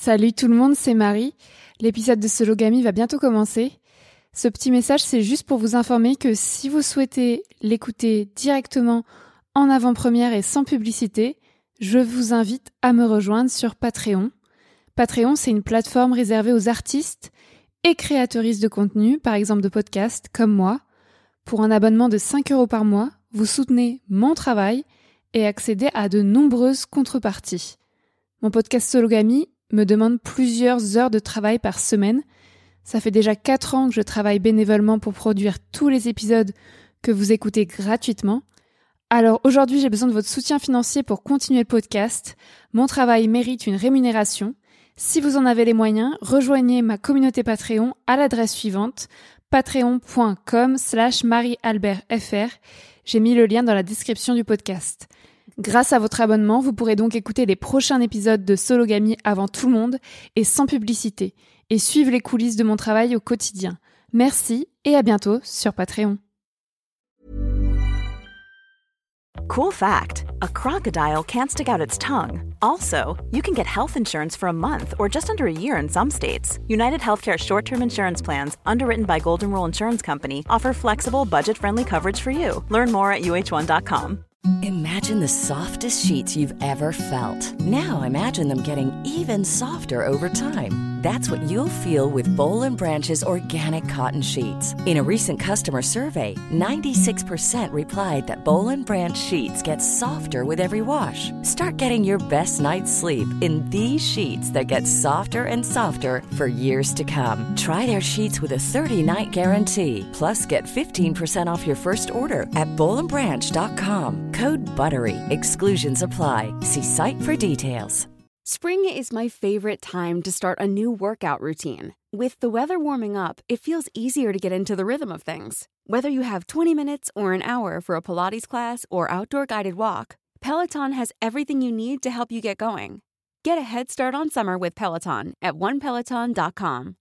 Salut tout le monde, c'est Marie. L'épisode de Sologamy va bientôt commencer. Ce petit message, c'est juste pour vous informer que si vous souhaitez l'écouter directement en avant-première et sans publicité, je vous invite à me rejoindre sur Patreon. Patreon, c'est une plateforme réservée aux artistes et créatrices de contenu, par exemple de podcasts comme moi. Pour un abonnement de 5 € par mois, vous soutenez mon travail et accédez à de nombreuses contreparties. Mon podcast Sologamy me demande plusieurs heures de travail par semaine. Ça fait déjà 4 ans que je travaille bénévolement pour produire tous les épisodes que vous écoutez gratuitement. Alors aujourd'hui, j'ai besoin de votre soutien financier pour continuer le podcast. Mon travail mérite une rémunération. Si vous en avez les moyens, rejoignez ma communauté Patreon à l'adresse suivante, patreon.com/mariealbertfr. J'ai mis le lien dans la description du podcast. Grâce à votre abonnement, vous pourrez donc écouter les prochains épisodes de Sologamy avant tout le monde et sans publicité, et suivre les coulisses de mon travail au quotidien. Merci et à bientôt sur Patreon. Cool fact, a crocodile can't stick out its tongue. Also, you can get health insurance for a month or just under a year in some states. United Healthcare short-term insurance plans, underwritten by Golden Rule Insurance Company, offer flexible, budget-friendly coverage for you. Learn more at uh1.com. Imagine the softest sheets you've ever felt. Now imagine them getting even softer over time. That's what you'll feel with Boll & Branch's organic cotton sheets. In a recent customer survey, 96% replied that Boll & Branch sheets get softer with every wash. Start getting your best night's sleep in these sheets that get softer and softer for years to come. Try their sheets with a 30-night guarantee. Plus, get 15% off your first order at bollandbranch.com. Code BUTTERY. Exclusions apply. See site for details. Spring is my favorite time to start a new workout routine. With the weather warming up, it feels easier to get into the rhythm of things. Whether you have 20 minutes or an hour for a Pilates class or outdoor guided walk, Peloton has everything you need to help you get going. Get a head start on summer with Peloton at onepeloton.com.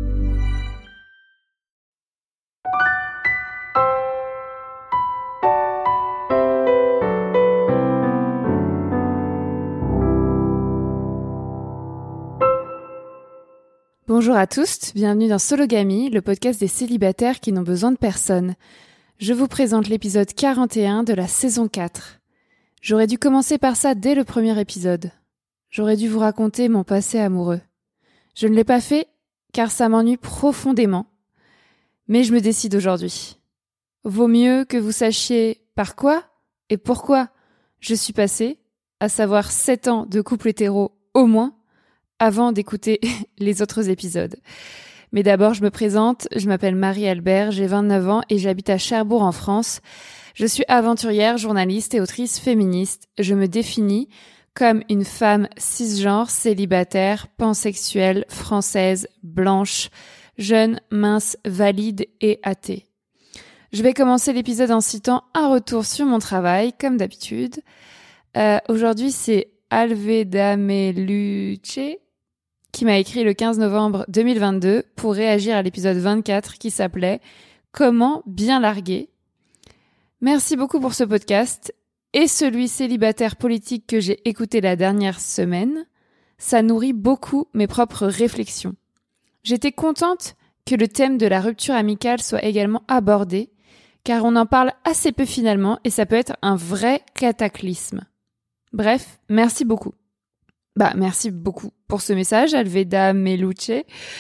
Bonjour à tous, bienvenue dans Sologamy, le podcast des célibataires qui n'ont besoin de personne. Je vous présente l'épisode 41 de la saison 4. J'aurais dû commencer par ça dès le premier épisode. J'aurais dû vous raconter mon passé amoureux. Je ne l'ai pas fait car ça m'ennuie profondément. Mais je me décide aujourd'hui. Vaut mieux que vous sachiez par quoi et pourquoi je suis passée, à savoir 7 ans de couple hétéro au moins, avant d'écouter les autres épisodes. Mais d'abord, je me présente, je m'appelle Marie-Albert, j'ai 29 ans et j'habite à Cherbourg en France. Je suis aventurière, journaliste et autrice féministe. Je me définis comme une femme cisgenre, célibataire, pansexuelle, française, blanche, jeune, mince, valide et athée. Je vais commencer l'épisode en citant un retour sur mon travail, comme d'habitude. Aujourd'hui, c'est Alveda Meluce qui m'a écrit le 15 novembre 2022 pour réagir à l'épisode 24 qui s'appelait « Comment bien larguer ?» Merci beaucoup pour ce podcast et celui célibataire politique que j'ai écouté la dernière semaine. Ça nourrit beaucoup mes propres réflexions. J'étais contente que le thème de la rupture amicale soit également abordé, car on en parle assez peu finalement et ça peut être un vrai cataclysme. Bref, merci beaucoup. Merci beaucoup pour ce message, Alveda Meluce.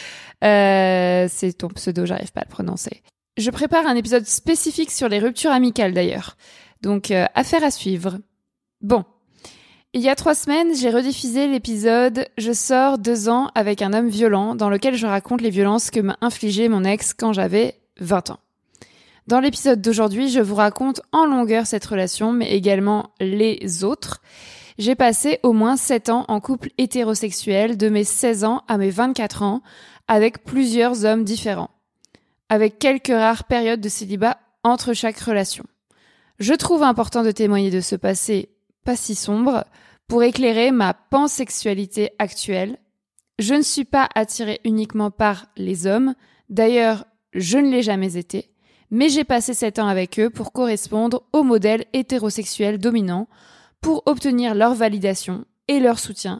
C'est ton pseudo, j'arrive pas à le prononcer. Je prépare un épisode spécifique sur les ruptures amicales d'ailleurs. Donc, affaire à suivre. Bon. Il y a 3 semaines, j'ai rediffusé l'épisode « Je sors 2 ans avec un homme violent » dans lequel je raconte les violences que m'a infligé mon ex quand j'avais 20 ans. Dans l'épisode d'aujourd'hui, je vous raconte en longueur cette relation, mais également les autres. J'ai passé au moins 7 ans en couple hétérosexuel de mes 16 ans à mes 24 ans avec plusieurs hommes différents, avec quelques rares périodes de célibat entre chaque relation. Je trouve important de témoigner de ce passé pas si sombre pour éclairer ma pansexualité actuelle. Je ne suis pas attirée uniquement par les hommes, d'ailleurs je ne l'ai jamais été, mais j'ai passé 7 ans avec eux pour correspondre au modèle hétérosexuel dominant, pour obtenir leur validation et leur soutien,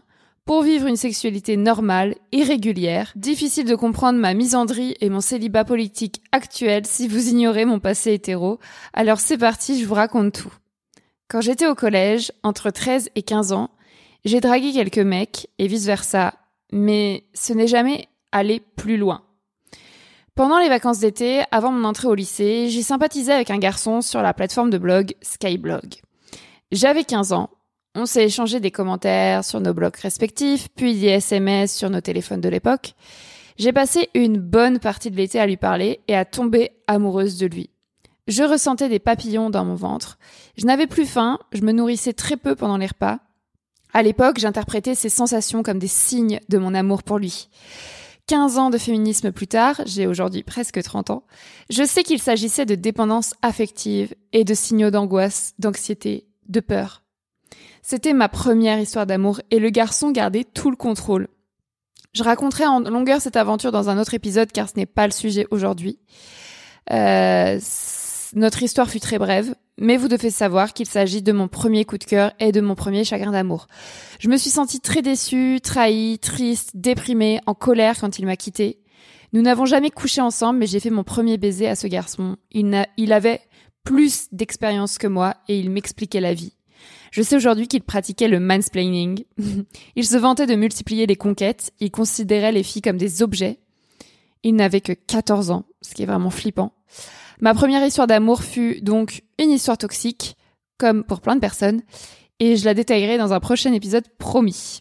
Pour vivre une sexualité normale et régulière, difficile de comprendre ma misandrie et mon célibat politique actuel si vous ignorez mon passé hétéro. Alors c'est parti, je vous raconte tout. Quand j'étais au collège, entre 13 et 15 ans, j'ai dragué quelques mecs et vice-versa, mais ce n'est jamais allé plus loin. Pendant les vacances d'été, avant mon entrée au lycée, j'ai sympathisé avec un garçon sur la plateforme de blog Skyblog. J'avais 15 ans. On s'est échangé des commentaires sur nos blogs respectifs, puis des SMS sur nos téléphones de l'époque. J'ai passé une bonne partie de l'été à lui parler et à tomber amoureuse de lui. Je ressentais des papillons dans mon ventre. Je n'avais plus faim, je me nourrissais très peu pendant les repas. À l'époque, j'interprétais ces sensations comme des signes de mon amour pour lui. 15 ans de féminisme plus tard, j'ai aujourd'hui presque 30 ans, je sais qu'il s'agissait de dépendance affective et de signaux d'angoisse, d'anxiété, de peur. C'était ma première histoire d'amour et le garçon gardait tout le contrôle. Je raconterai en longueur cette aventure dans un autre épisode car ce n'est pas le sujet aujourd'hui. Notre histoire fut très brève, mais vous devez savoir qu'il s'agit de mon premier coup de cœur et de mon premier chagrin d'amour. Je me suis sentie très déçue, trahie, triste, déprimée, en colère quand il m'a quittée. Nous n'avons jamais couché ensemble, mais j'ai fait mon premier baiser à ce garçon. Il avait plus d'expérience que moi et il m'expliquait la vie. Je sais aujourd'hui qu'il pratiquait le mansplaining. Il se vantait de multiplier les conquêtes, il considérait les filles comme des objets. Il n'avait que 14 ans, ce qui est vraiment flippant. Ma première histoire d'amour fut donc une histoire toxique, comme pour plein de personnes, et je la détaillerai dans un prochain épisode promis.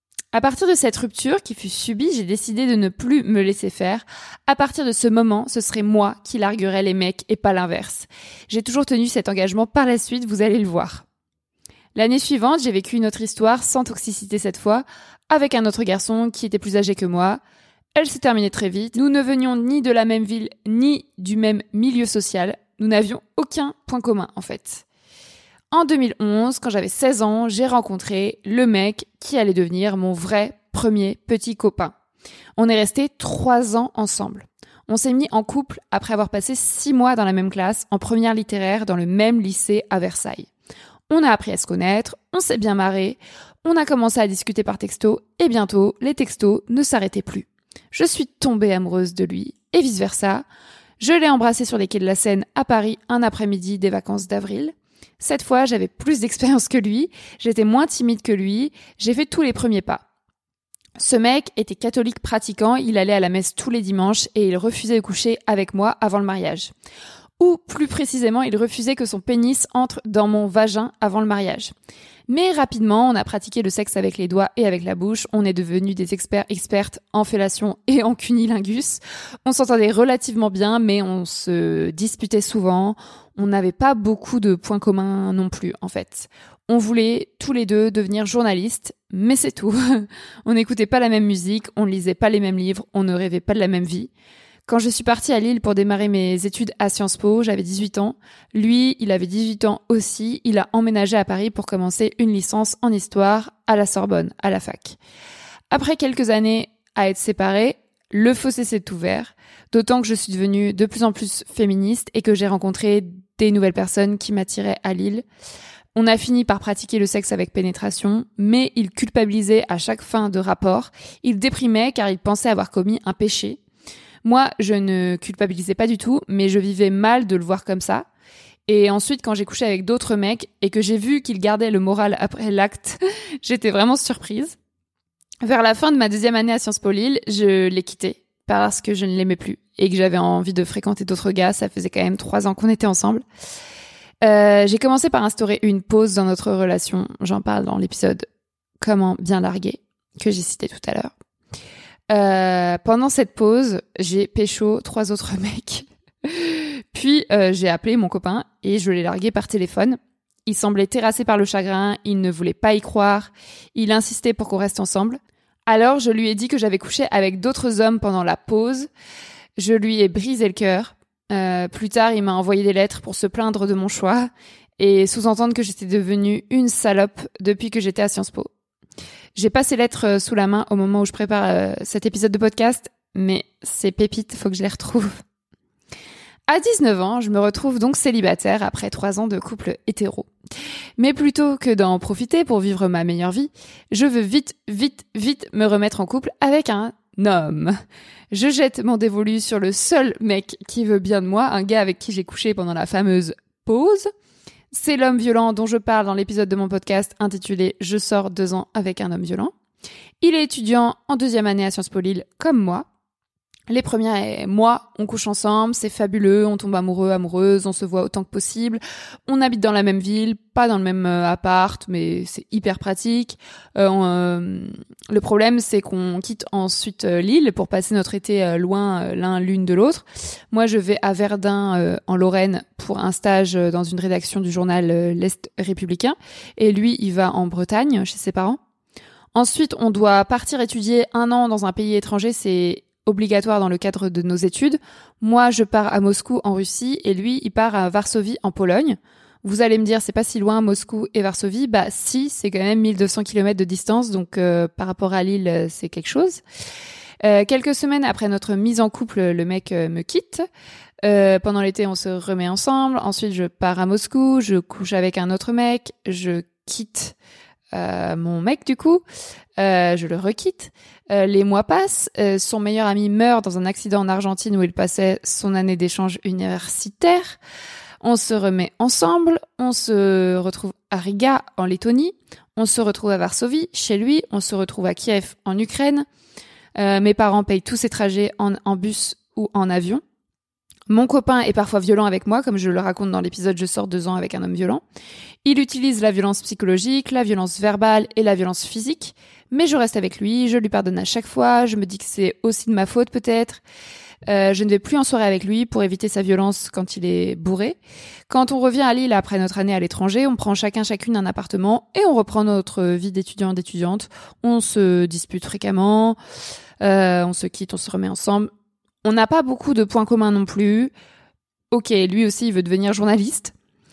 À partir de cette rupture qui fut subie, j'ai décidé de ne plus me laisser faire. À partir de ce moment, ce serait moi qui larguerais les mecs et pas l'inverse. J'ai toujours tenu cet engagement par la suite, vous allez le voir. L'année suivante, j'ai vécu une autre histoire, sans toxicité cette fois, avec un autre garçon qui était plus âgé que moi. Elle s'est terminée très vite. Nous ne venions ni de la même ville, ni du même milieu social. Nous n'avions aucun point commun, en fait. En 2011, quand j'avais 16 ans, j'ai rencontré le mec qui allait devenir mon vrai premier petit copain. On est restés 3 ans ensemble. On s'est mis en couple après avoir passé 6 mois dans la même classe, en première littéraire, dans le même lycée à Versailles. On a appris à se connaître, on s'est bien marré, on a commencé à discuter par texto, et bientôt, les textos ne s'arrêtaient plus. Je suis tombée amoureuse de lui, et vice-versa. Je l'ai embrassé sur les quais de la Seine à Paris un après-midi des vacances d'avril. Cette fois, j'avais plus d'expérience que lui, j'étais moins timide que lui, j'ai fait tous les premiers pas. Ce mec était catholique pratiquant, il allait à la messe tous les dimanches et il refusait de coucher avec moi avant le mariage. Ou plus précisément, il refusait que son pénis entre dans mon vagin avant le mariage. Mais rapidement, on a pratiqué le sexe avec les doigts et avec la bouche. On est devenus des expertes en fellation et en cunilingus. On s'entendait relativement bien, mais on se disputait souvent. On n'avait pas beaucoup de points communs non plus, en fait. On voulait tous les deux devenir journalistes, mais c'est tout. On n'écoutait pas la même musique, on ne lisait pas les mêmes livres, on ne rêvait pas de la même vie. Quand je suis partie à Lille pour démarrer mes études à Sciences Po, j'avais 18 ans. Lui, il avait 18 ans aussi. Il a emménagé à Paris pour commencer une licence en histoire à la Sorbonne, à la fac. Après quelques années à être séparés, le fossé s'est ouvert, d'autant que je suis devenue de plus en plus féministe et que j'ai rencontré des nouvelles personnes qui m'attiraient à Lille. On a fini par pratiquer le sexe avec pénétration, mais il culpabilisait à chaque fin de rapport. Il déprimait car il pensait avoir commis un péché. Moi, je ne culpabilisais pas du tout, mais je vivais mal de le voir comme ça. Et ensuite, quand j'ai couché avec d'autres mecs et que j'ai vu qu'il gardait le moral après l'acte, j'étais vraiment surprise. Vers la fin de ma 2e année à Sciences Po Lille, je l'ai quitté parce que je ne l'aimais plus et que j'avais envie de fréquenter d'autres gars. Ça faisait quand même 3 ans qu'on était ensemble. J'ai commencé par instaurer une pause dans notre relation. J'en parle dans l'épisode « Comment bien larguer » que j'ai cité tout à l'heure. Pendant cette pause, j'ai pécho 3 autres mecs. Puis j'ai appelé mon copain et je l'ai largué par téléphone. Il semblait terrassé par le chagrin, il ne voulait pas y croire, il insistait pour qu'on reste ensemble. Alors je lui ai dit que j'avais couché avec d'autres hommes pendant la pause. Je lui ai brisé le cœur. Plus tard, il m'a envoyé des lettres pour se plaindre de mon choix et sous-entendre que j'étais devenue une salope depuis que j'étais à Sciences Po. J'ai pas ces lettres sous la main au moment où je prépare cet épisode de podcast, mais ces pépites, faut que je les retrouve. À 19 ans, je me retrouve donc célibataire après 3 ans de couple hétéro. Mais plutôt que d'en profiter pour vivre ma meilleure vie, je veux vite me remettre en couple avec un homme. Je jette mon dévolu sur le seul mec qui veut bien de moi, un gars avec qui j'ai couché pendant la fameuse pause. C'est l'homme violent dont je parle dans l'épisode de mon podcast intitulé « Je sors 2 ans avec un homme violent ». Il est étudiant en 2e année à Sciences Po Lille comme moi. Les premiers mois, on couche ensemble, c'est fabuleux, on tombe amoureux, amoureuse, on se voit autant que possible. On habite dans la même ville, pas dans le même appart, mais c'est hyper pratique. Le problème, c'est qu'on quitte ensuite Lille pour passer notre été loin l'une de l'autre. Moi, je vais à Verdun, en Lorraine, pour un stage dans une rédaction du journal L'Est républicain. Et lui, il va en Bretagne, chez ses parents. Ensuite, on doit partir étudier 1 an dans un pays étranger, c'est obligatoire dans le cadre de nos études. Moi, je pars à Moscou en Russie et lui, il part à Varsovie en Pologne. Vous allez me dire, c'est pas si loin Moscou et Varsovie. Bah si, c'est quand même 1200 km de distance, donc par rapport à Lille, c'est quelque chose. Quelques semaines après notre mise en couple, le mec me quitte. Pendant l'été, on se remet ensemble. Ensuite, je pars à Moscou, je couche avec un autre mec, je quitte mon mec du coup, je le requitte. Les mois passent, son meilleur ami meurt dans un accident en Argentine où il passait son année d'échange universitaire. On se remet ensemble, on se retrouve à Riga en Lettonie, on se retrouve à Varsovie chez lui, on se retrouve à Kiev en Ukraine. Mes parents payent tous ces trajets en bus ou en avion. Mon copain est parfois violent avec moi, comme je le raconte dans l'épisode « Je sors 2 ans avec un homme violent ». Il utilise la violence psychologique, la violence verbale et la violence physique, mais je reste avec lui, je lui pardonne à chaque fois, je me dis que c'est aussi de ma faute peut-être. Je ne vais plus en soirée avec lui pour éviter sa violence quand il est bourré. Quand on revient à Lille après notre année à l'étranger, on prend chacune un appartement et on reprend notre vie d'étudiante. On se dispute fréquemment, on se quitte, on se remet ensemble. On n'a pas beaucoup de points communs non plus. Ok, lui aussi, il veut devenir journaliste.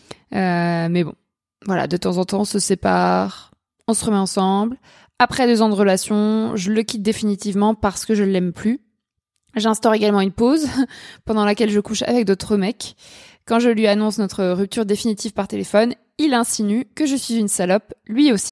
Mais bon, voilà, de temps en temps, on se sépare, on se remet ensemble. Après 2 ans de relation, je le quitte définitivement parce que je ne l'aime plus. J'instaure également une pause pendant laquelle je couche avec d'autres mecs. Quand je lui annonce notre rupture définitive par téléphone, il insinue que je suis une salope, lui aussi.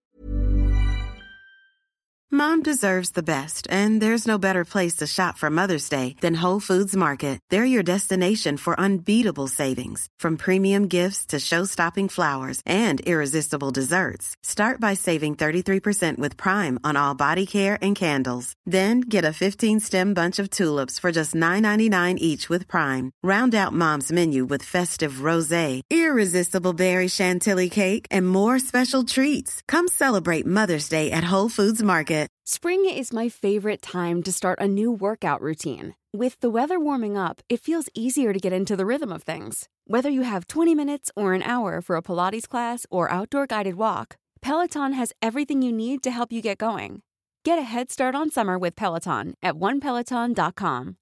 Mom deserves the best, and there's no better place to shop for Mother's Day than Whole Foods Market. They're your destination for unbeatable savings, from premium gifts to show-stopping flowers and irresistible desserts. Start by saving 33% with Prime on all body care and candles. Then get a 15-stem bunch of tulips for just $9.99 each with Prime. Round out Mom's menu with festive rosé, irresistible berry chantilly cake, and more special treats. Come celebrate Mother's Day at Whole Foods Market. Spring is my favorite time to start a new workout routine. With the weather warming up, it feels easier to get into the rhythm of things. Whether you have 20 minutes or an hour for a Pilates class or outdoor guided walk, Peloton has everything you need to help you get going. Get a head start on summer with Peloton at onepeloton.com.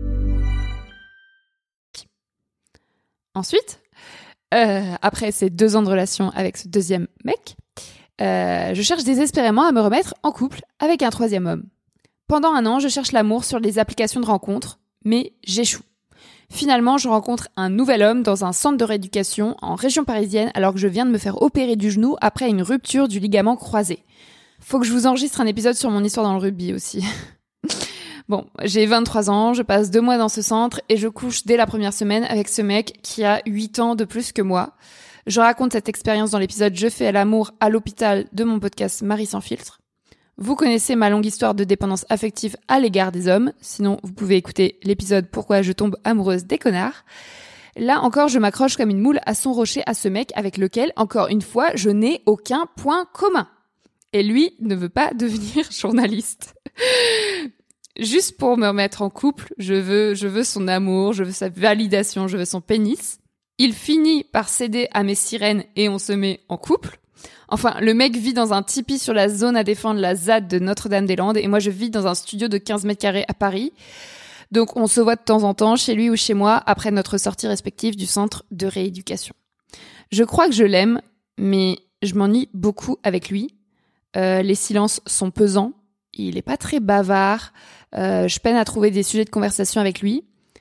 Ensuite, après ces 2 ans de relation avec ce deuxième mec, je cherche désespérément à me remettre en couple avec un 3e homme. Pendant 1 an, je cherche l'amour sur les applications de rencontres, mais j'échoue. Finalement, je rencontre un nouvel homme dans un centre de rééducation en région parisienne alors que je viens de me faire opérer du genou après une rupture du ligament croisé. Faut que je vous enregistre un épisode sur mon histoire dans le rugby aussi. Bon, j'ai 23 ans, je passe 2 mois dans ce centre et je couche dès la première semaine avec ce mec qui a 8 ans de plus que moi. Je raconte cette expérience dans l'épisode « Je fais l'amour à l'hôpital » de mon podcast Marie sans filtre. Vous connaissez ma longue histoire de dépendance affective à l'égard des hommes, sinon vous pouvez écouter l'épisode « Pourquoi je tombe amoureuse des connards ». Là encore, je m'accroche comme une moule à son rocher à ce mec avec lequel, encore une fois, je n'ai aucun point commun. Et lui ne veut pas devenir journaliste. Juste pour me remettre en couple, je veux son amour, je veux sa validation, je veux son pénis. Il finit par céder à mes sirènes et on se met en couple. Enfin, le mec vit dans un tipi sur la zone à défendre, la ZAD de Notre-Dame-des-Landes, et moi je vis dans un studio de 15 mètres carrés à Paris. Donc on se voit de temps en temps chez lui ou chez moi après notre sortie respective du centre de rééducation. Je crois que je l'aime, mais je m'ennuie beaucoup avec lui. Les silences sont pesants, il est pas très bavard, je peine à trouver des sujets de conversation avec lui.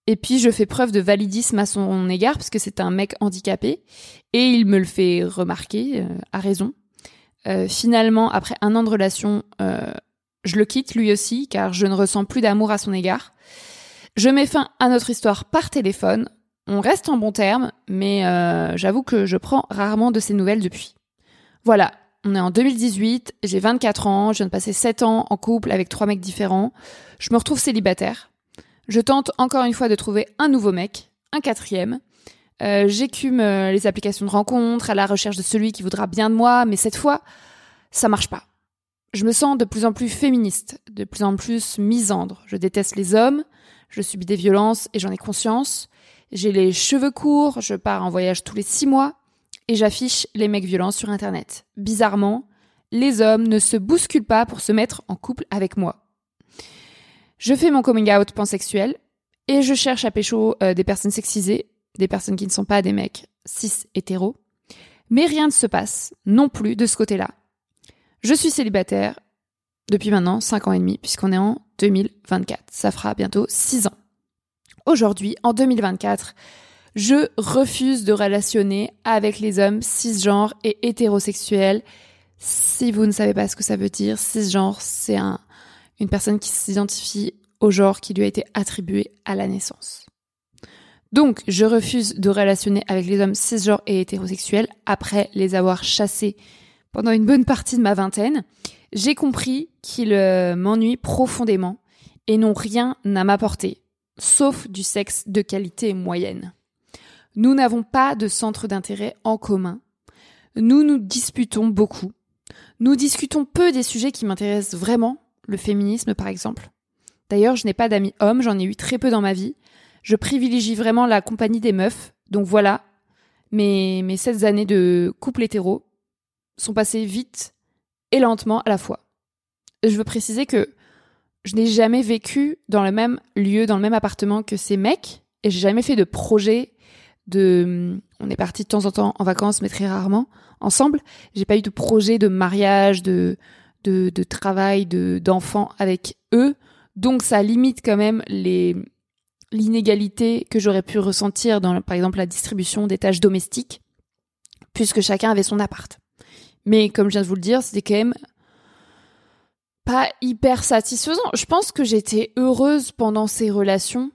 Et puis je fais preuve de validisme à son égard parce que c'est un mec handicapé et il me le fait remarquer, à raison. Finalement, après 1 an de relation, je le quitte lui aussi car je ne ressens plus d'amour à son égard. Je mets fin à notre histoire par téléphone. On reste en bons termes, mais j'avoue que je prends rarement de ses nouvelles depuis. Voilà, on est en 2018, j'ai 24 ans, je viens de passer 7 ans en couple avec 3 mecs différents. Je me retrouve célibataire. Je tente encore une fois de trouver un nouveau mec, un 4e. J'écume les applications de rencontres à la recherche de celui qui voudra bien de moi, mais cette fois, ça marche pas. Je me sens de plus en plus féministe, de plus en plus misandre. Je déteste les hommes, je subis des violences et j'en ai conscience. J'ai les cheveux courts, je pars en voyage tous les 6 mois et j'affiche les mecs violents sur Internet. Bizarrement, les hommes ne se bousculent pas pour se mettre en couple avec moi. Je fais mon coming out pansexuel et je cherche à pécho des personnes sexisées, des personnes qui ne sont pas des mecs cis hétéros. Mais rien ne se passe non plus de ce côté-là. Je suis célibataire depuis maintenant 5 ans et demi puisqu'on est en 2024. Ça fera bientôt 6 ans. Aujourd'hui, en 2024, je refuse de relationner avec les hommes cisgenres et hétérosexuels. Si vous ne savez pas ce que ça veut dire, cisgenre, c'est une personne qui s'identifie au genre qui lui a été attribué à la naissance. Donc, je refuse de relationner avec les hommes cisgenres et hétérosexuels après les avoir chassés pendant une bonne partie de ma vingtaine. J'ai compris qu'ils m'ennuient profondément et n'ont rien à m'apporter, sauf du sexe de qualité moyenne. Nous n'avons pas de centre d'intérêt en commun. Nous nous disputons beaucoup. Nous discutons peu des sujets qui m'intéressent vraiment, le féminisme par exemple. D'ailleurs, je n'ai pas d'amis hommes, j'en ai eu très peu dans ma vie. Je privilégie vraiment la compagnie des meufs. Donc voilà, mes 16 années de couple hétéro sont passées vite et lentement à la fois. Je veux préciser que je n'ai jamais vécu dans le même lieu, dans le même appartement que ces mecs, et j'ai jamais fait de projet on est partis de temps en temps en vacances, mais très rarement ensemble. J'ai pas eu de projet de mariage, de travail, d'enfants avec eux. Donc ça limite quand même l'inégalité que j'aurais pu ressentir dans, par exemple, la distribution des tâches domestiques, puisque chacun avait son appart. Mais comme je viens de vous le dire, c'était quand même pas hyper satisfaisant. Je pense que j'étais heureuse pendant ces relations,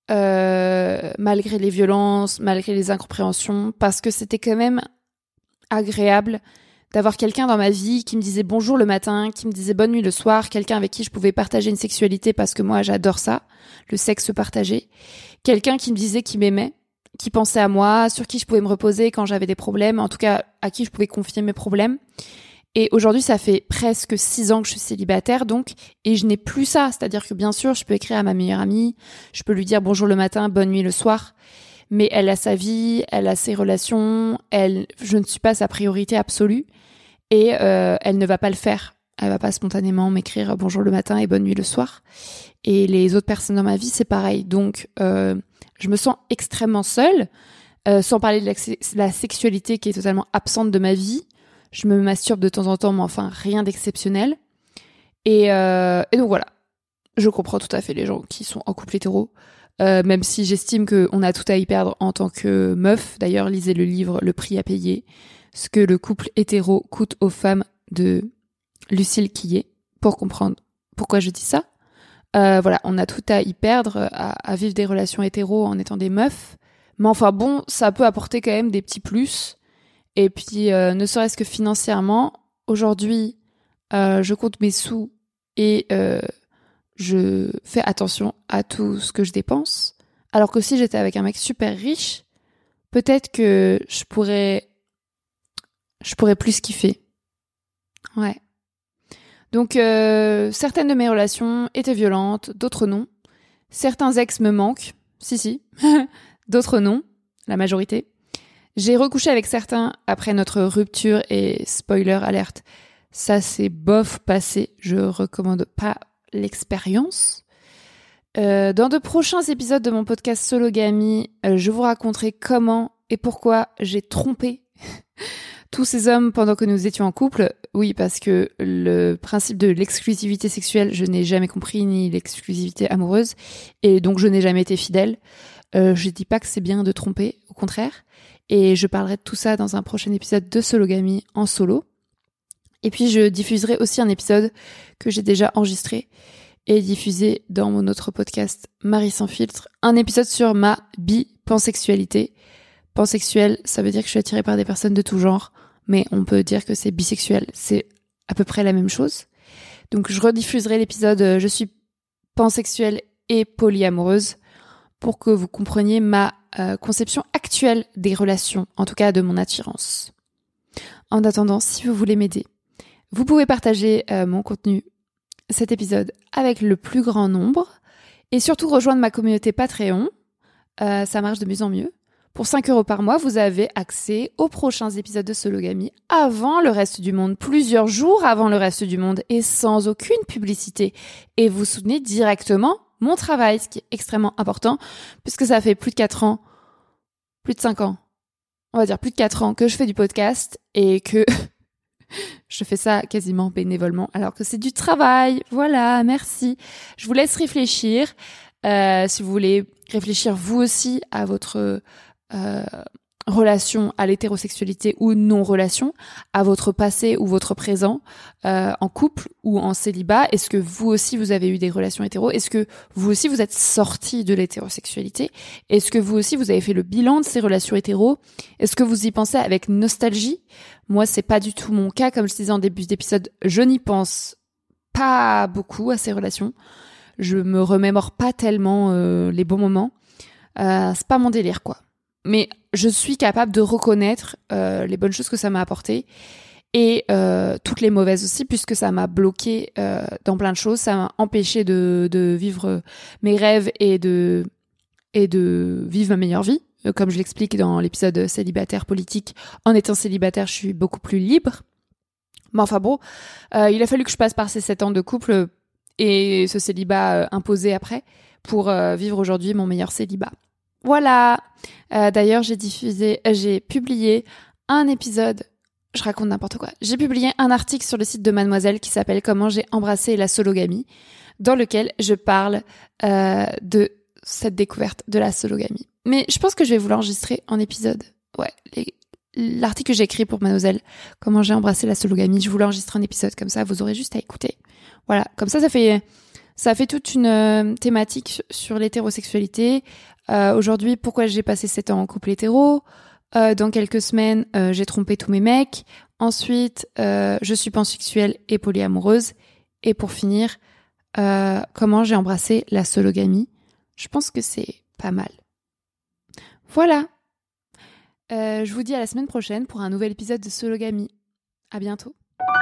malgré les violences, malgré les incompréhensions, parce que c'était quand même agréable d'avoir quelqu'un dans ma vie qui me disait bonjour le matin, qui me disait bonne nuit le soir, quelqu'un avec qui je pouvais partager une sexualité parce que moi j'adore ça, le sexe partagé, quelqu'un qui me disait qu'il m'aimait, qui pensait à moi, sur qui je pouvais me reposer quand j'avais des problèmes, en tout cas à qui je pouvais confier mes problèmes. Et aujourd'hui, ça fait presque 6 ans que je suis célibataire, donc, et je n'ai plus ça. C'est-à-dire que bien sûr, je peux écrire à ma meilleure amie, je peux lui dire bonjour le matin, bonne nuit le soir, mais elle a sa vie, elle a ses relations, je ne suis pas sa priorité absolue, et elle ne va pas le faire. Elle va pas spontanément m'écrire bonjour le matin et bonne nuit le soir. Et les autres personnes dans ma vie, c'est pareil. Donc, je me sens extrêmement seule, sans parler de la sexualité qui est totalement absente de ma vie. Je me masturbe de temps en temps, mais enfin, rien d'exceptionnel. Et donc voilà, je comprends tout à fait les gens qui sont en couple hétéro, même si j'estime qu'on a tout à y perdre en tant que meuf. D'ailleurs, lisez le livre « Le prix à payer », ce que le couple hétéro coûte aux femmes de Lucille Quillet, pour comprendre pourquoi je dis ça. Voilà, on a tout à y perdre à vivre des relations hétéro en étant des meufs. Mais enfin bon, ça peut apporter quand même des petits plus. Et puis, ne serait-ce que financièrement, aujourd'hui, je compte mes sous et je fais attention à tout ce que je dépense. Alors que si j'étais avec un mec super riche, peut-être que je pourrais plus kiffer. Ouais. Donc, certaines de mes relations étaient violentes, d'autres non. Certains ex me manquent, si, d'autres non, la majorité. J'ai recouché avec certains après notre rupture et spoiler alerte, ça c'est bof passé, je recommande pas l'expérience. Dans de prochains épisodes de mon podcast Sologamie, je vous raconterai comment et pourquoi j'ai trompé tous ces hommes pendant que nous étions en couple, oui, parce que le principe de l'exclusivité sexuelle, je n'ai jamais compris, ni l'exclusivité amoureuse, et donc je n'ai jamais été fidèle. Je dis pas que c'est bien de tromper, au contraire, et je parlerai de tout ça dans un prochain épisode de Sologamie en solo. Et puis je diffuserai aussi un épisode que j'ai déjà enregistré et diffusé dans mon autre podcast Marie sans filtre, un épisode sur ma pansexualité. Pansexuel, ça veut dire que je suis attirée par des personnes de tout genre, mais on peut dire que c'est bisexuel, c'est à peu près la même chose. Donc je rediffuserai l'épisode je suis pansexuelle et polyamoureuse pour que vous compreniez ma conception actuelle des relations, en tout cas de mon attirance. En attendant, si vous voulez m'aider, vous pouvez partager mon contenu, cet épisode, avec le plus grand nombre et surtout rejoindre ma communauté Patreon. Ça marche de mieux en mieux. Pour 5 € par mois, vous avez accès aux prochains épisodes de Sologamie avant le reste du monde, plusieurs jours avant le reste du monde et sans aucune publicité. Et vous soutenez directement mon travail, ce qui est extrêmement important puisque ça fait plus de 4 ans, plus de 5 ans, on va dire plus de 4 ans que je fais du podcast et que je fais ça quasiment bénévolement alors que c'est du travail. Voilà, merci. Je vous laisse réfléchir. Si vous voulez réfléchir vous aussi à votre relation à l'hétérosexualité ou non-relation, à votre passé ou votre présent, en couple ou en célibat. Est-ce que vous aussi vous avez eu des relations hétéro? Est-ce que vous aussi vous êtes sorti de l'hétérosexualité? Est-ce que vous aussi vous avez fait le bilan de ces relations hétéro? Est-ce que vous y pensez avec nostalgie? Moi, c'est pas du tout mon cas. Comme je disais en début d'épisode, je n'y pense pas beaucoup à ces relations. Je me remémore pas tellement les bons moments. C'est pas mon délire, quoi. Mais je suis capable de reconnaître les bonnes choses que ça m'a apporté et toutes les mauvaises aussi, puisque ça m'a bloqué dans plein de choses. Ça m'a empêché de vivre mes rêves et de vivre ma meilleure vie. Comme je l'explique dans l'épisode célibataire politique, en étant célibataire, je suis beaucoup plus libre. Mais enfin bon, il a fallu que je passe par ces 7 ans de couple et ce célibat imposé après pour vivre aujourd'hui mon meilleur célibat. Voilà. D'ailleurs, j'ai publié un épisode, je raconte n'importe quoi. J'ai publié un article sur le site de Mademoiselle qui s'appelle Comment j'ai embrassé la sologamie, dans lequel je parle de cette découverte de la sologamie. Mais je pense que je vais vous l'enregistrer en épisode. Ouais, l'article que j'ai écrit pour Mademoiselle, Comment j'ai embrassé la sologamie, je vous l'enregistre en épisode, comme ça vous aurez juste à écouter. Voilà, comme ça fait toute une thématique sur l'hétérosexualité. Aujourd'hui, pourquoi j'ai passé 7 ans en couple hétéro. Dans quelques semaines, j'ai trompé tous mes mecs. Ensuite, je suis pansexuelle et polyamoureuse. Et pour finir, comment j'ai embrassé la sologamie. Je pense que c'est pas mal. Voilà. Je vous dis à la semaine prochaine pour un nouvel épisode de Sologamie. À bientôt.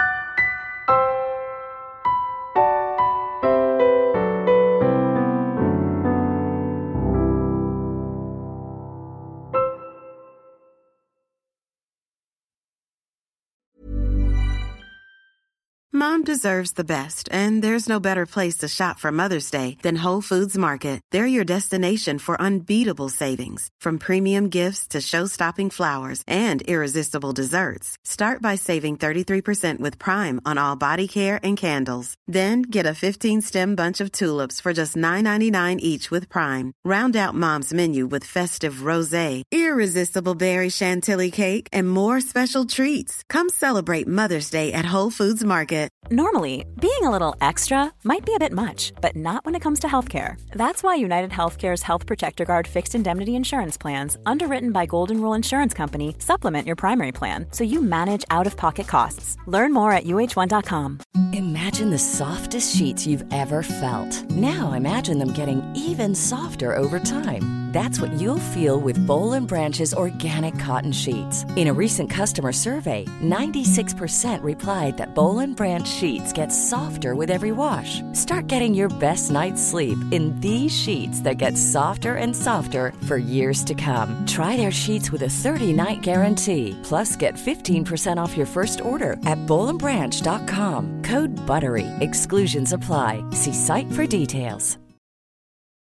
Mom deserves the best, and there's no better place to shop for Mother's Day than Whole Foods Market. They're your destination for unbeatable savings, from premium gifts to show-stopping flowers and irresistible desserts. Start by saving 33% with Prime on all body care and candles. Then get a 15-stem bunch of tulips for just $9.99 each with Prime. Round out Mom's menu with festive rosé, irresistible berry chantilly cake, and more special treats. Come celebrate Mother's Day at Whole Foods Market. Normally, being a little extra might be a bit much, but not when it comes to healthcare. That's why United Healthcare's Health Protector Guard fixed indemnity insurance plans, underwritten by Golden Rule Insurance Company, supplement your primary plan so you manage out-of-pocket costs. Learn more at uh1.com. Imagine the softest sheets you've ever felt. Now imagine them getting even softer over time. That's what you'll feel with Boll & Branch's organic cotton sheets. In a recent customer survey, 96% replied that Boll & Branch sheets get softer with every wash. Start getting your best night's sleep in these sheets that get softer and softer for years to come. Try their sheets with a 30-night guarantee. Plus, get 15% off your first order at bollandbranch.com. Code BUTTERY. Exclusions apply. See site for details.